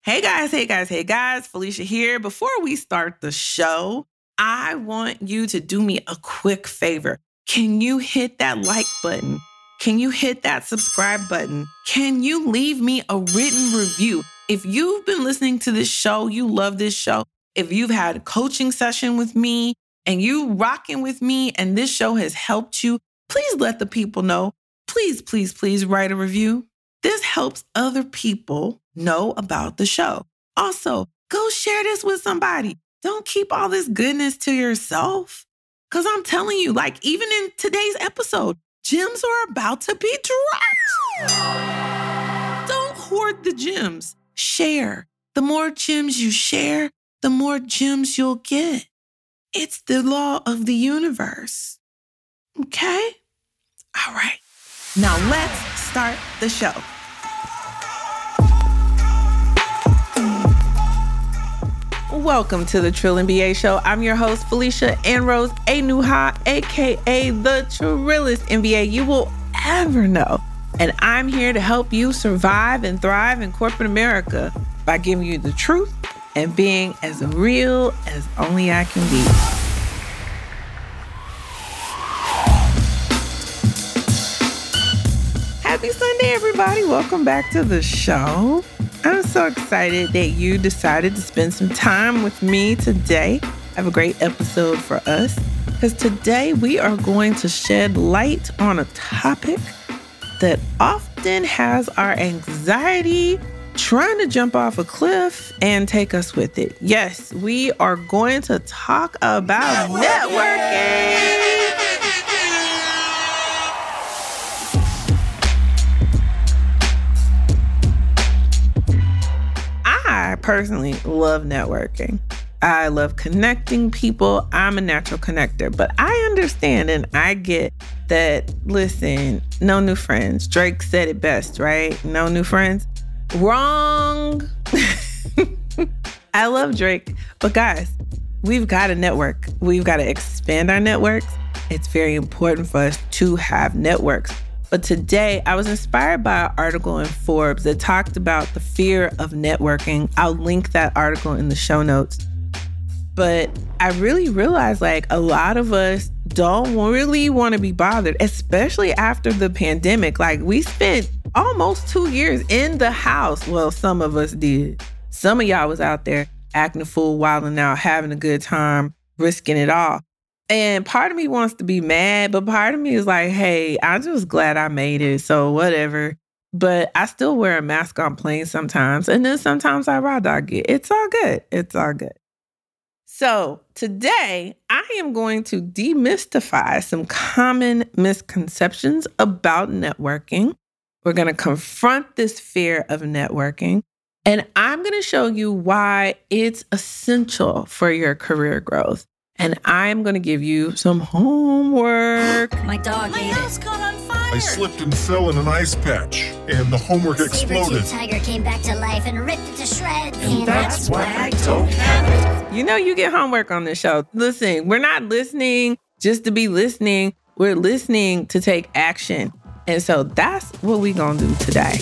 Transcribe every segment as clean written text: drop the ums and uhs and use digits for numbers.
Hey guys, Felicia here. Before we start the show, I want you to do me a quick favor. Can you hit that like button? Can you hit that subscribe button? Can you leave me a written review? If you've been listening to this show, you love this show. If you've had a coaching session with me and you rocking with me and this show has helped you, please let the people know. Please write a review. This helps other people know about the show. Also, go share this with somebody. Don't keep all this goodness to yourself. Because I'm telling you, like even in today's episode, gems are about to be dropped. Don't hoard the gems. Share. The more gems you share, the more gems you'll get. It's the law of the universe. Okay? All right. Now let's start the show. Welcome to the Trill MBA Show. I'm your host, Felicia Ann-Rose Anuha, aka the Trillest MBA you will ever know. And I'm here to help you survive and thrive in corporate America by giving you the truth and being as real as only I can be. Happy Sunday, everybody. Welcome back to the show. I'm so excited that you decided to spend some time with me today. I have a great episode for us because today we are going to shed light on a topic that often has our anxiety trying to jump off a cliff and take us with it. Yes, we are going to talk about networking. I personally love networking. I love connecting people. I'm a natural connector, but I understand and I get that, listen, no new friends. Drake said it best, right? No new friends. Wrong. I love Drake, but guys, we've got to network. We've got to expand our networks. It's very important for us to have networks. But today, I was inspired by an article in Forbes that talked about the fear of networking. I'll link that article in the show notes. But I really realized like a lot of us don't really want to be bothered, especially after the pandemic. Like we spent almost 2 years in the house. Well, some of us did. Some of y'all was out there acting a fool, wilding out, having a good time, risking it all. And part of me wants to be mad, but part of me is like, hey, I'm just glad I made it, so whatever. But I still wear a mask on planes sometimes, and then sometimes I raw dog it. It's all good. It's all good. So today, I am going to demystify some common misconceptions about networking. We're going to confront this fear of networking, and I'm going to show you why it's essential for your career growth. And I'm going to give you some homework. My house caught on fire. I slipped and fell in an ice patch, and the homework exploded. The tiger came back to life and ripped it to shreds. And that's why I don't have it. You know, you get homework on this show. Listen, we're not listening just to be listening. We're listening to take action. And so that's what we're going to do today.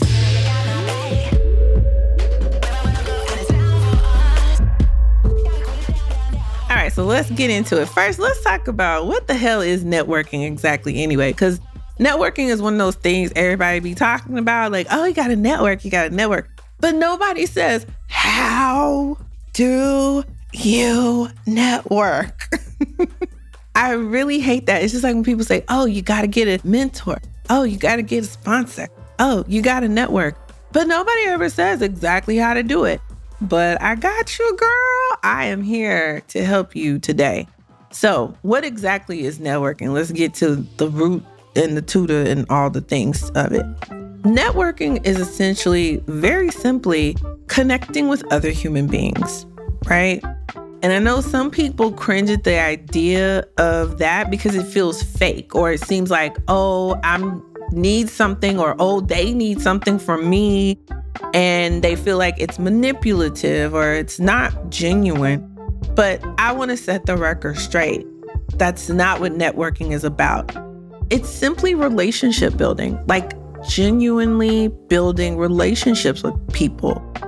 All right, so let's get into it. First, let's talk about what the hell is networking exactly anyway, because networking is one of those things everybody be talking about, like, oh, you got to network. But nobody says, how do you network? I really hate that. It's just like when people say, oh, you got to get a mentor. Oh, you got to get a sponsor. Oh, you got to network. But nobody ever says exactly how to do it. But I got you, girl. I am here to help you today. So what exactly is networking? Let's get to the root and the tutor and all the things of it. Networking is essentially, very simply, connecting with other human beings, right? And I know some people cringe at the idea of that because it feels fake, or it seems like, oh, I need something, or oh, they need something from me. And they feel like it's manipulative or it's not genuine. But I want to set the record straight. That's not what networking is about. It's simply relationship building, like genuinely building relationships with people.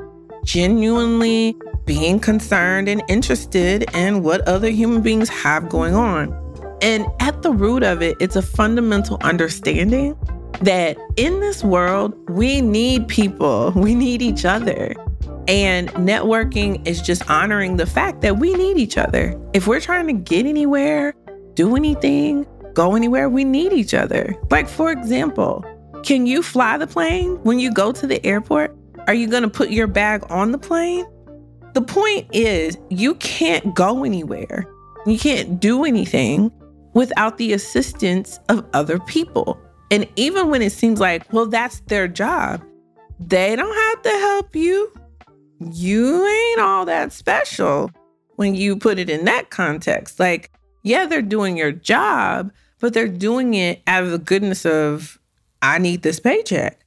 genuinely being concerned and interested in what other human beings have going on. And at the root of it, it's a fundamental understanding that in this world, we need people. We need each other. And networking is just honoring the fact that we need each other. If we're trying to get anywhere, do anything, go anywhere, we need each other. Like, for example, can you fly the plane when you go to the airport? Are you going to put your bag on the plane? The point is, you can't go anywhere. You can't do anything without the assistance of other people. And even when it seems like, well, that's their job, they don't have to help you. You ain't all that special when you put it in that context. Like, yeah, they're doing your job, but they're doing it out of the goodness of, I need this paycheck.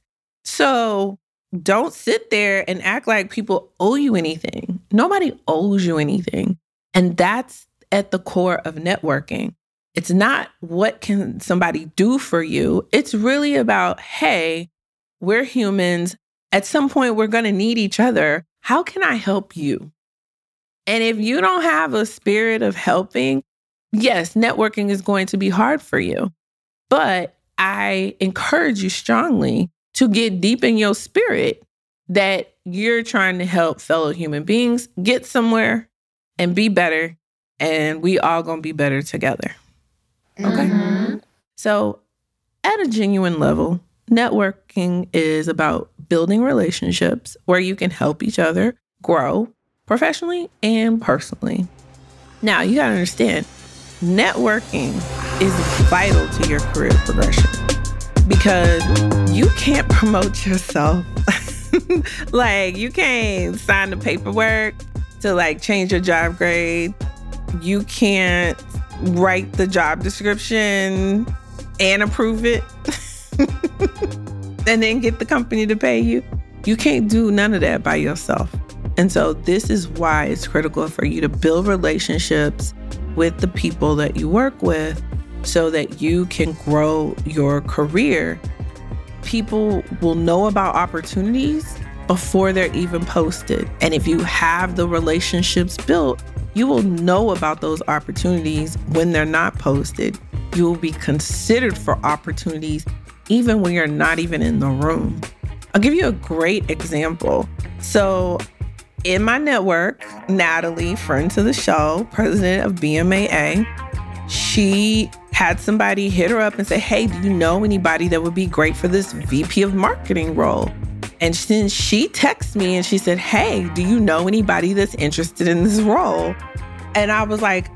So don't sit there and act like people owe you anything. Nobody owes you anything. And that's at the core of networking. It's not what can somebody do for you. It's really about, hey, we're humans. At some point, we're going to need each other. How can I help you? And if you don't have a spirit of helping, yes, networking is going to be hard for you. But I encourage you strongly to get deep in your spirit that you're trying to help fellow human beings get somewhere and be better. And we all going to be better together. Okay? Mm-hmm. So at a genuine level, networking is about building relationships where you can help each other grow professionally and personally. Now, you got to understand, networking is vital to your career progression because you can't promote yourself. Like, you can't sign the paperwork to like change your job grade. You can't write the job description and approve it and then get the company to pay you. You can't do none of that by yourself. And so this is why it's critical for you to build relationships with the people that you work with so that you can grow your career. People will know about opportunities before they're even posted. And if you have the relationships built, you will know about those opportunities when they're not posted. You will be considered for opportunities even when you're not even in the room. I'll give you a great example. So in my network, Natalie, friend to the show, president of BMAA, she had somebody hit her up and say, hey, do you know anybody that would be great for this VP of marketing role? And since she texted me and she said, hey, do you know anybody that's interested in this role? And I was like,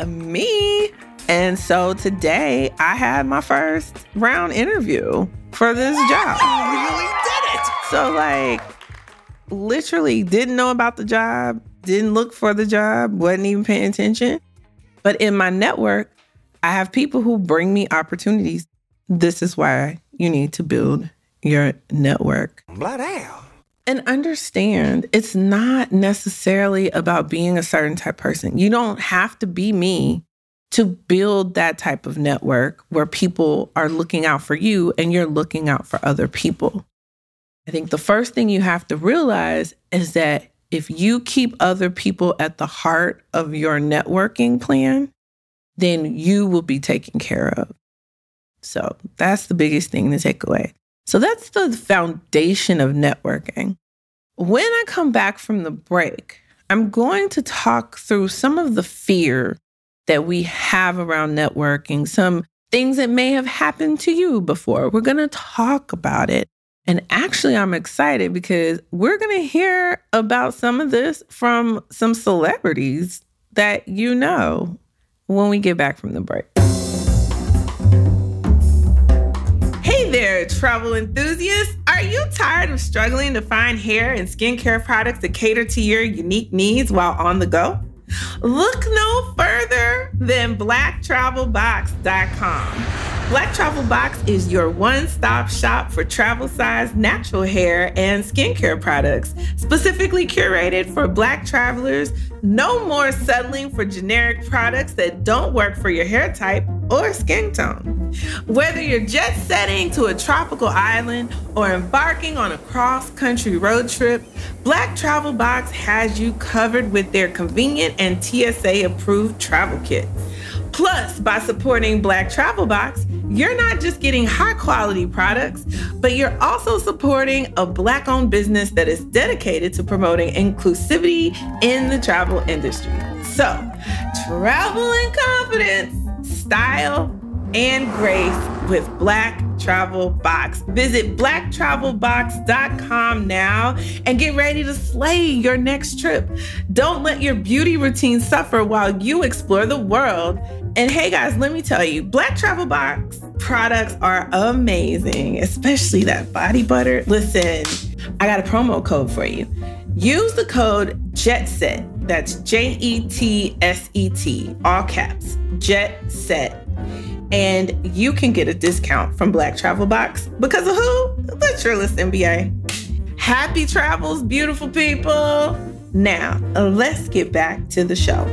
me? And so today I had my first round interview for this job. You really did it. So like, literally didn't know about the job, didn't look for the job, wasn't even paying attention. But in my network, I have people who bring me opportunities. This is why you need to build your network. Bloody. And understand, it's not necessarily about being a certain type of person. You don't have to be me to build that type of network where people are looking out for you and you're looking out for other people. I think the first thing you have to realize is that if you keep other people at the heart of your networking plan, then you will be taken care of. So that's the biggest thing to take away. So that's the foundation of networking. When I come back from the break, I'm going to talk through some of the fear that we have around networking, some things that may have happened to you before. We're going to talk about it. And actually, I'm excited because we're going to hear about some of this from some celebrities that you know when we get back from the break. Hey there, travel enthusiasts. Are you tired of struggling to find hair and skincare products that cater to your unique needs while on the go? Look no further than BlackTravelBox.com. Black Travel Box is your one-stop shop for travel-sized natural hair and skincare products, specifically curated for Black travelers. No more settling for generic products that don't work for your hair type or skin tone. Whether you're jet setting to a tropical island or embarking on a cross-country road trip, Black Travel Box has you covered with their convenient and TSA-approved travel kits. Plus, by supporting Black Travel Box, you're not just getting high-quality products, but you're also supporting a Black-owned business that is dedicated to promoting inclusivity in the travel industry. So, travel in confidence, style, and grace with Black Travel Box. Visit blacktravelbox.com now and get ready to slay your next trip. Don't let your beauty routine suffer while you explore the world. And hey guys, let me tell you, Black Travel Box products are amazing, especially that body butter. Listen, I got a promo code for you. Use the code JETSET. That's JETSET, all caps, JETSET. And you can get a discount from Black Travel Box because of who? The Trillis MBA. Happy travels, beautiful people. Now, let's get back to the show.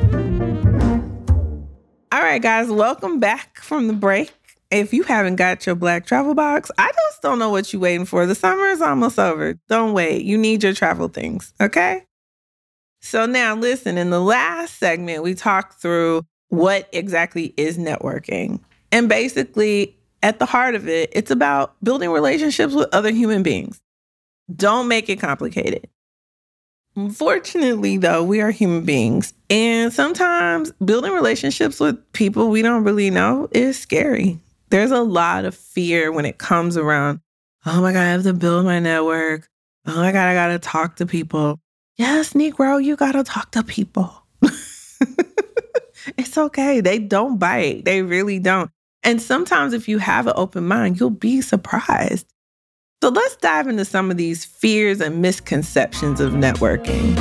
All right, guys, welcome back from the break. If you haven't got your Black Travel Box, I just don't know what you're waiting for. The summer is almost over. Don't wait. You need your travel things, okay? So now, listen, in the last segment, we talked through what exactly is networking. And basically, at the heart of it, it's about building relationships with other human beings. Don't make it complicated. Unfortunately, though, we are human beings. And sometimes building relationships with people we don't really know is scary. There's a lot of fear when it comes around, oh my God, I have to build my network. Oh my God, I got to talk to people. Yes, Negro, you got to talk to people. It's okay. They don't bite. They really don't. And sometimes if you have an open mind, you'll be surprised. So let's dive into some of these fears and misconceptions of networking.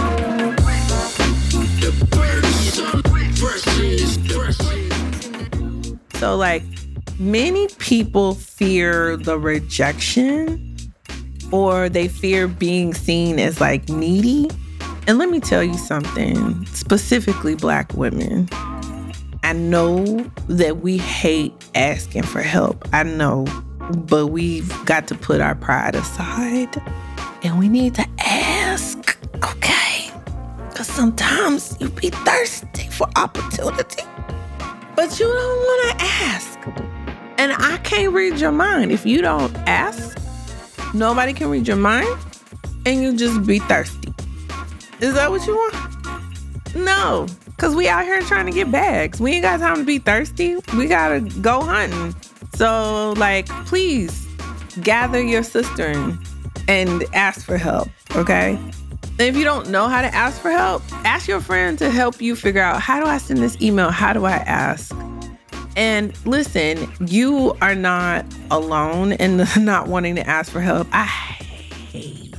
So many people fear the rejection or they fear being seen as needy. And let me tell you something, specifically Black women. I know that we hate asking for help. I know, but we've got to put our pride aside and we need to ask, okay? Because sometimes you be thirsty for opportunity, but you don't want to ask. And I can't read your mind. If you don't ask, nobody can read your mind and you just be thirsty. Is that what you want? No, because we out here trying to get bags. We ain't got time to be thirsty. We got to go hunting. So, please gather your sister and ask for help, okay? And if you don't know how to ask for help, ask your friend to help you figure out, how do I send this email? How do I ask? And listen, you are not alone in not wanting to ask for help. I hate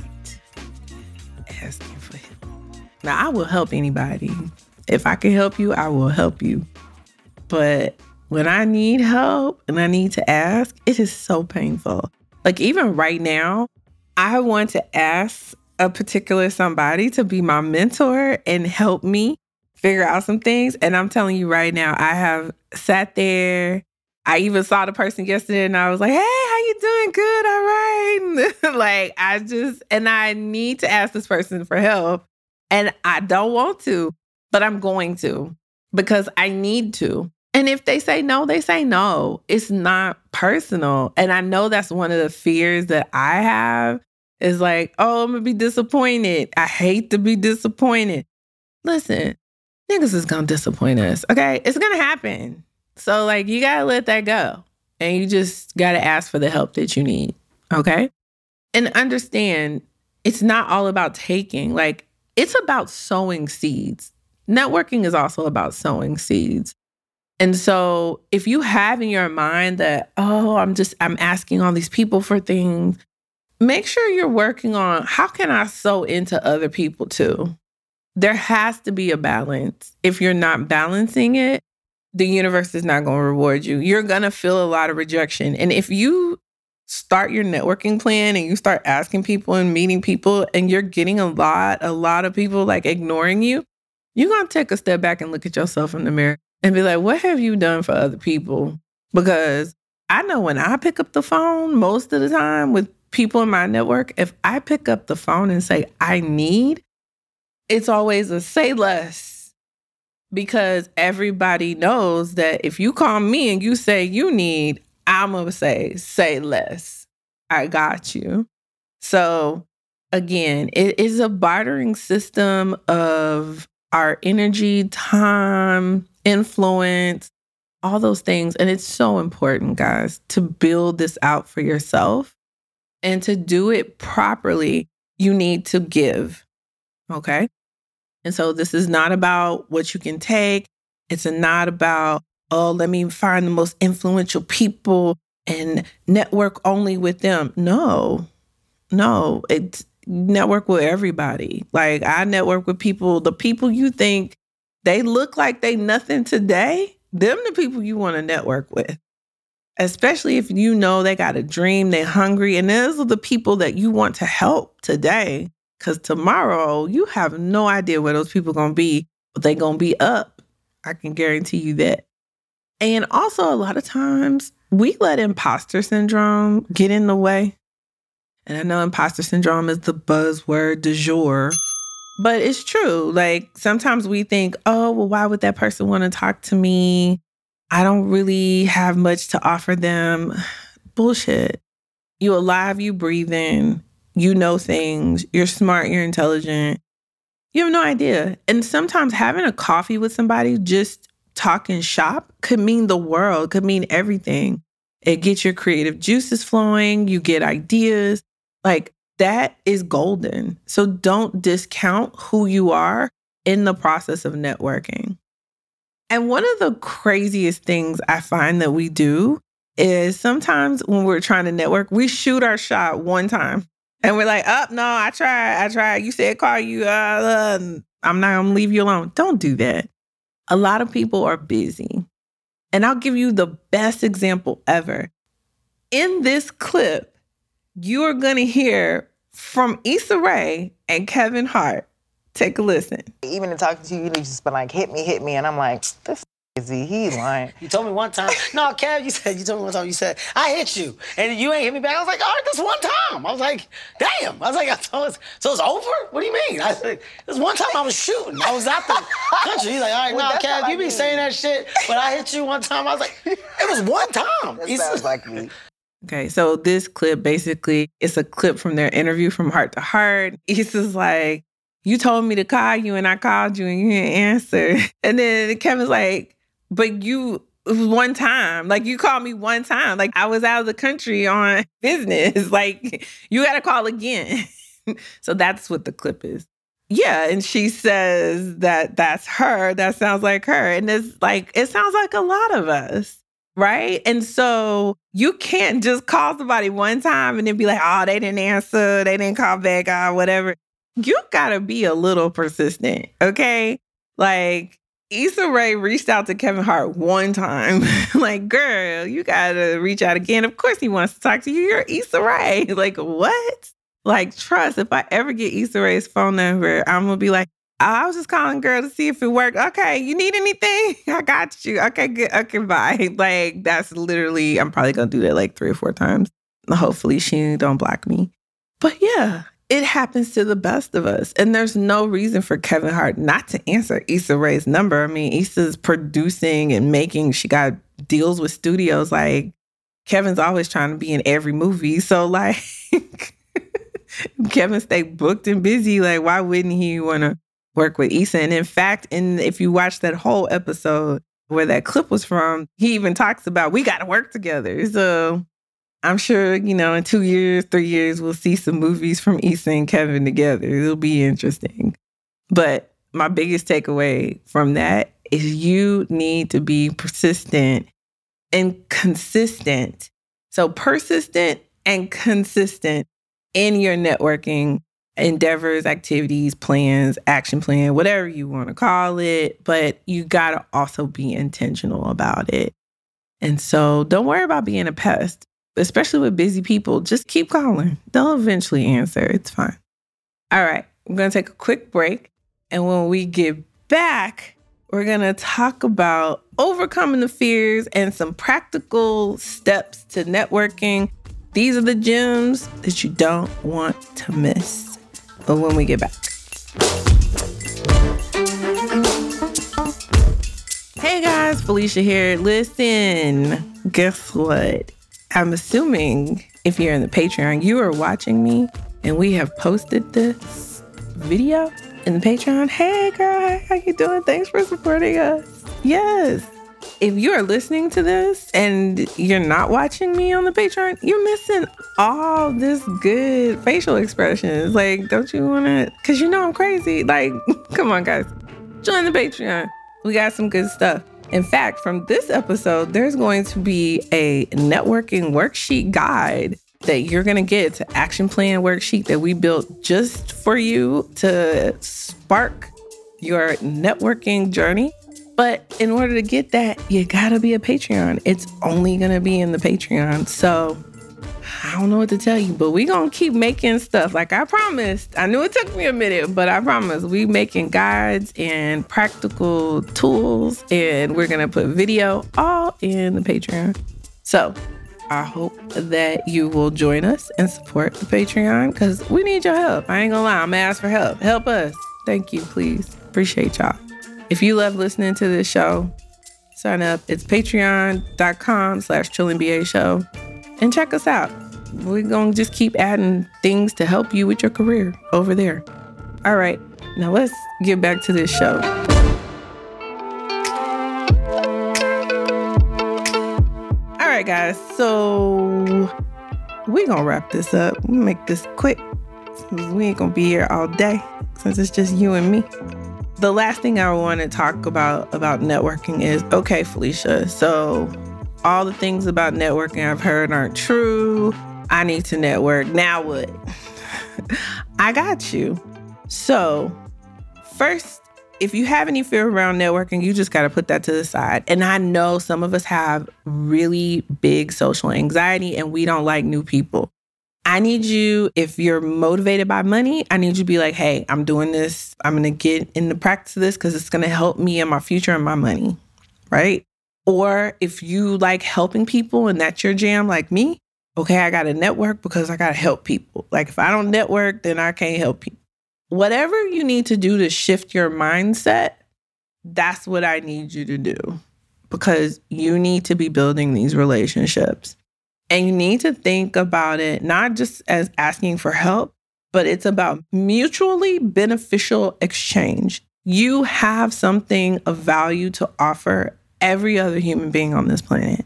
asking for help. Now, I will help anybody. If I can help you, I will help you. But when I need help and I need to ask, it is so painful. Even right now, I want to ask a particular somebody to be my mentor and help me figure out some things. And I'm telling you right now, I have sat there. I even saw the person yesterday and I was like, hey, how you doing? Good, all right. I need to ask this person for help. And I don't want to, but I'm going to because I need to. And if they say no, they say no. It's not personal. And I know that's one of the fears that I have is oh, I'm going to be disappointed. I hate to be disappointed. Listen, niggas is going to disappoint us, okay? It's going to happen. So, you got to let that go. And you just got to ask for the help that you need, okay? And understand, it's not all about taking. It's about sowing seeds. Networking is also about sowing seeds. And so if you have in your mind that, oh, I'm asking all these people for things, make sure you're working on how can I sow into other people too? There has to be a balance. If you're not balancing it, the universe is not going to reward you. You're going to feel a lot of rejection. And if you start your networking plan and you start asking people and meeting people and you're getting a lot of people ignoring you, you're going to take a step back and look at yourself in the mirror and be like, what have you done for other people? Because I know when I pick up the phone most of the time with people in my network, if I pick up the phone and say, I need, it's always a say less. Because everybody knows that if you call me and you say you need, I'm going to say less. I got you. So again, it is a bartering system of our energy, time, influence, all those things. And it's so important, guys, to build this out for yourself. And to do it properly, you need to give, okay? And so this is not about what you can take. It's not about, oh, let me find the most influential people and network only with them. No, it's network with everybody. Like, I network with people, the people you think they look like they nothing today, them the people you want to network with. Especially if you know they got a dream, they're hungry, and those are the people that you want to help today. Because tomorrow, you have no idea where those people are going to be, but they're going to be up. I can guarantee you that. And also, a lot of times, we let imposter syndrome get in the way. And I know imposter syndrome is the buzzword du jour, but it's true. Like, sometimes we think, oh, well, why would that person want to talk to me? I don't really have much to offer them. Bullshit. You alive, you breathing, you know things, you're smart, you're intelligent. You have no idea. And sometimes having a coffee with somebody, just talking shop, could mean the world, could mean everything. It gets your creative juices flowing, you get ideas. Like, that is golden. So don't discount who you are in the process of networking. And one of the craziest things I find that we do is sometimes when we're trying to network, we shoot our shot one time. And we're like, oh, no, I tried. You said call you. I'm not going to leave you alone. Don't do that. A lot of people are busy. And I'll give you the best example ever. In this clip, you are going to hear from Issa Rae and Kevin Hart. Take a listen. Even in talking to you, you've just been like, hit me. And I'm like, this is he lying. You told me one time. No, Kev, you told me one time, you said, I hit you. And you ain't hit me back. I was like, all right, this one time. I was like, damn. I was like, so it's over? What do you mean? I was like, this one time I was shooting. I was out the country. He's like, all right, well, no, Kev, you be saying that shit, but I hit you one time. I was like, it was one time. That sounds like me. Okay, so this clip, basically, it's a clip from their interview from Heart to Heart. Issa's like, you told me to call you and I called you and you didn't answer. And then Kevin's like, but it was one time. Like, you called me one time. Like, I was out of the country on business. Like, you got to call again. So that's what the clip is. Yeah, and she says that that's her. That sounds like her. And it's like, it sounds like a lot of us, right? And so you can't just call somebody one time and then be like, oh, they didn't answer. They didn't call back, whatever. You gotta be a little persistent, okay? Like, Issa Rae reached out to Kevin Hart one time. Like, girl, you gotta reach out again. Of course he wants to talk to you. You're Issa Rae. Like, what? Like, trust, if I ever get Issa Rae's phone number, I'm gonna be like, oh, I was just calling girl to see if it worked. Okay, you need anything? I got you. Okay, good. Okay, bye. Like, that's literally, I'm probably gonna do that like 3 or 4 times. Hopefully she don't block me. But yeah. It happens to the best of us. And there's no reason for Kevin Hart not to answer Issa Rae's number. I mean, Issa's producing and making, she got deals with studios. Like, Kevin's always trying to be in every movie. So, like, Kevin stayed booked and busy. Like, why wouldn't he want to work with Issa? And in fact, if you watch that whole episode where that clip was from, he even talks about, we got to work together. So I'm sure, in 2 years, 3 years, we'll see some movies from Issa and Kevin together. It'll be interesting. But my biggest takeaway from that is you need to be persistent and consistent. So persistent and consistent in your networking endeavors, activities, plans, action plan, whatever you want to call it. But you got to also be intentional about it. And so don't worry about being a pest. Especially with busy people, just keep calling. They'll eventually answer. It's fine. All right, I'm going to take a quick break. And when we get back, we're going to talk about overcoming the fears and some practical steps to networking. These are the gems that you don't want to miss. But when we get back. Hey guys, Felicia here. Listen, guess what? I'm assuming if you're in the Patreon, you are watching me and we have posted this video in the Patreon. Hey girl, how you doing? Thanks for supporting us. Yes. If you are listening to this and you're not watching me on the Patreon, you're missing all this good facial expressions. Like, don't you want to, because you know I'm crazy. Like, come on guys, join the Patreon. We got some good stuff. In fact, from this episode, there's going to be a networking worksheet guide that you're going to get. It's an action plan worksheet that we built just for you to spark your networking journey. But in order to get that, you got to be a Patreon. It's only going to be in the Patreon. So I don't know what to tell you, but we going to keep making stuff. Like I promised. I knew it took me a minute, but I promise we making guides and practical tools, and we're going to put video all in the Patreon. So I hope that you will join us and support the Patreon because we need your help. I ain't going to lie. I'm going to ask for help. Help us. Thank you, please. Appreciate y'all. If you love listening to this show, sign up. It's patreon.com/chillinba show and check us out. We're going to just keep adding things to help you with your career over there. All right, now let's get back to this show. All right, guys, so we're going to wrap this up. We'll make this quick. We ain't going to be here all day since it's just you and me. The last thing I want to talk about networking is, okay, Felicia, so all the things about networking I've heard aren't true. I need to network. Now what? I got you. So first, if you have any fear around networking, you just got to put that to the side. And I know some of us have really big social anxiety and we don't like new people. I need you, if you're motivated by money, I need you to be like, hey, I'm doing this. I'm going to get in the practice of this because it's going to help me in my future and my money, right? Or if you like helping people and that's your jam like me, okay, I got to network because I got to help people. Like if I don't network, then I can't help people. Whatever you need to do to shift your mindset, that's what I need you to do because you need to be building these relationships. And you need to think about it not just as asking for help, but it's about mutually beneficial exchange. You have something of value to offer every other human being on this planet.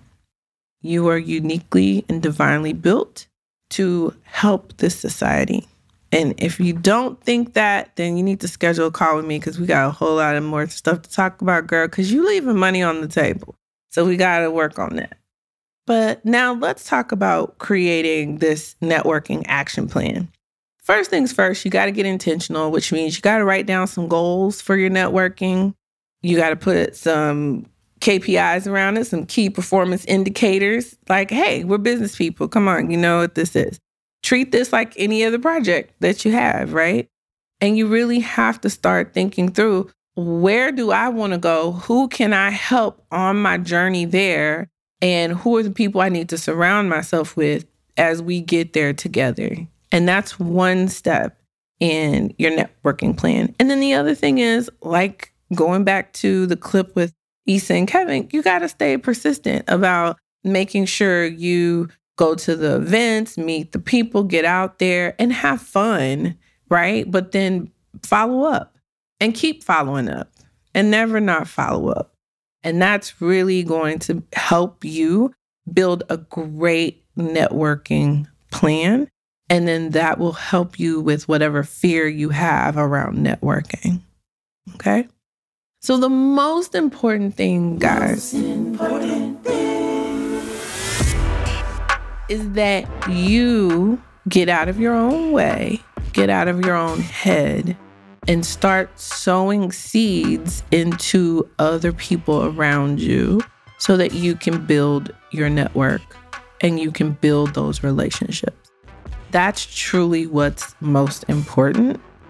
You are uniquely and divinely built to help this society. And if you don't think that, then you need to schedule a call with me because we got a whole lot of more stuff to talk about, girl, because you leaving money on the table. So we got to work on that. But now let's talk about creating this networking action plan. First things first, you got to get intentional, which means you got to write down some goals for your networking. You got to put some KPIs around it, some key performance indicators. Like, hey, we're business people. Come on, you know what this is. Treat this like any other project that you have, right? And you really have to start thinking through, where do I want to go? Who can I help on my journey there? And who are the people I need to surround myself with as we get there together? And that's one step in your networking plan. And then the other thing is, like going back to the clip with Issa and Kevin, you got to stay persistent about making sure you go to the events, meet the people, get out there and have fun, right? But then follow up and keep following up and never not follow up. And that's really going to help you build a great networking plan. And then that will help you with whatever fear you have around networking. Okay? So the most important thing, guys, is that you get out of your own way, get out of your own head, and start sowing seeds into other people around you so that you can build your network and you can build those relationships. That's truly what's most important.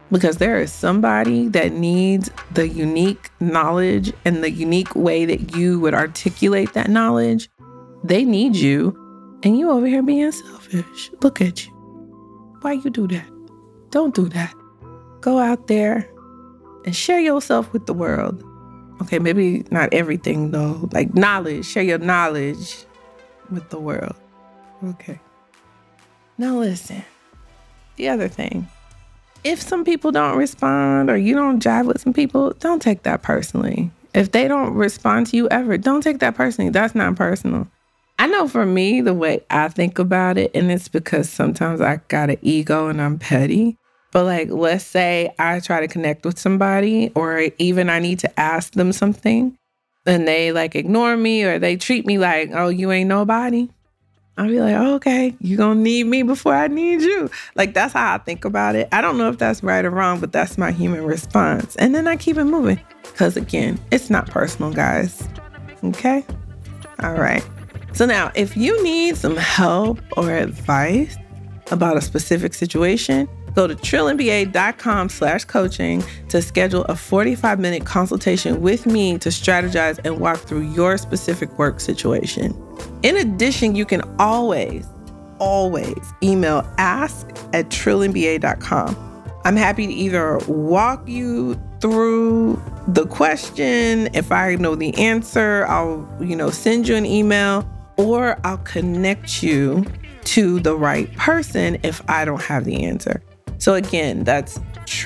Because there is somebody that needs the unique knowledge and the unique way that you would articulate that knowledge. They need you, and you over here being selfish. Look at you. Why you do that? Don't do that. Go out there and share yourself with the world. Okay, maybe not everything though. Like knowledge, share your knowledge with the world. Okay. Now listen, the other thing. If some people don't respond or you don't jive with some people, don't take that personally. If they don't respond to you ever, don't take that personally. That's not personal. I know for me, the way I think about it, and it's because sometimes I got an ego and I'm petty. But like, let's say I try to connect with somebody, or even I need to ask them something and they like ignore me, or they treat me like, oh, you ain't nobody. I'll be like, oh, okay, you gonna need me before I need you. Like, that's how I think about it. I don't know if that's right or wrong, but that's my human response. And then I keep it moving. Because again, it's not personal, guys. Okay? All right. So now, if you need some help or advice about a specific situation, go to trillandba.com/coaching to schedule a 45-minute consultation with me to strategize and walk through your specific work situation. In addition, you can always email ask@trillandba.com. I'm happy to either walk you through the question. If I know the answer, I'll, send you an email, or I'll connect you to the right person if I don't have the answer. So again, that's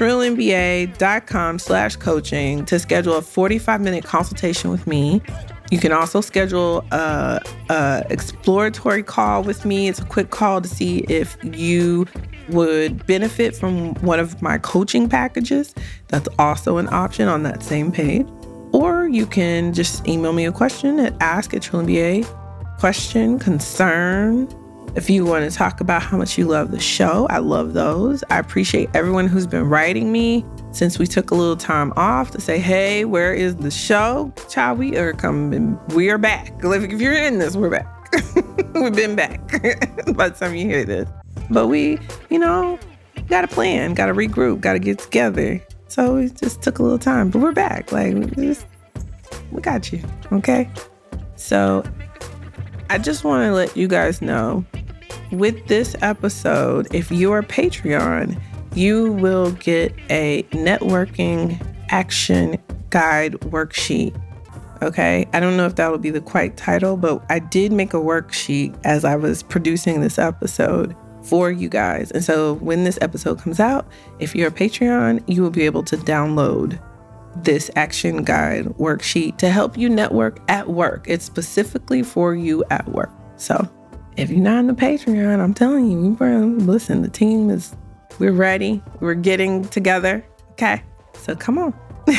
trillandba.com/coaching to schedule a 45-minute consultation with me. You can also schedule a exploratory call with me. It's a quick call to see if you would benefit from one of my coaching packages. That's also an option on that same page. Or you can just email me a question at ask@trillandba. Question, concern. If you want to talk about how much you love the show, I love those. I appreciate everyone who's been writing me since we took a little time off to say, hey, where is the show? Child, we are coming. We are back. If you're in this, we're back. We've been back by the time you hear this. But we, got a plan, got to regroup, got to get together. So it just took a little time, but we're back. Like, we got you, okay? So I just want to let you guys know, with this episode, if you're a Patreon, you will get a networking action guide worksheet. Okay? I don't know if that will be the quite title, but I did make a worksheet as I was producing this episode for you guys. And so when this episode comes out, if you're a Patreon, you will be able to download this action guide worksheet to help you network at work. It's specifically for you at work. So if you're not in the Patreon, I'm telling you, listen, the team we're ready. We're getting together. Okay. So come on.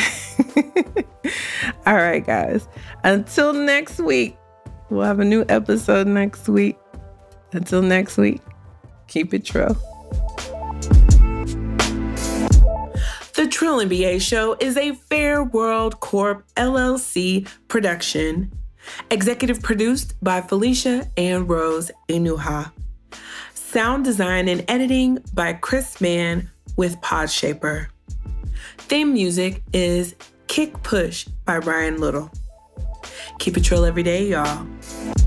All right, guys. Until next week, we'll have a new episode next week. Until next week, keep it trill. The Trill and BA Show is a Fair World Corp. LLC production. Executive produced by Felicia and Rose Inuha. Sound design and editing by Chris Mann with Podshaper. Theme music is Kick Push by Brian Little. Keep it trill every day, y'all.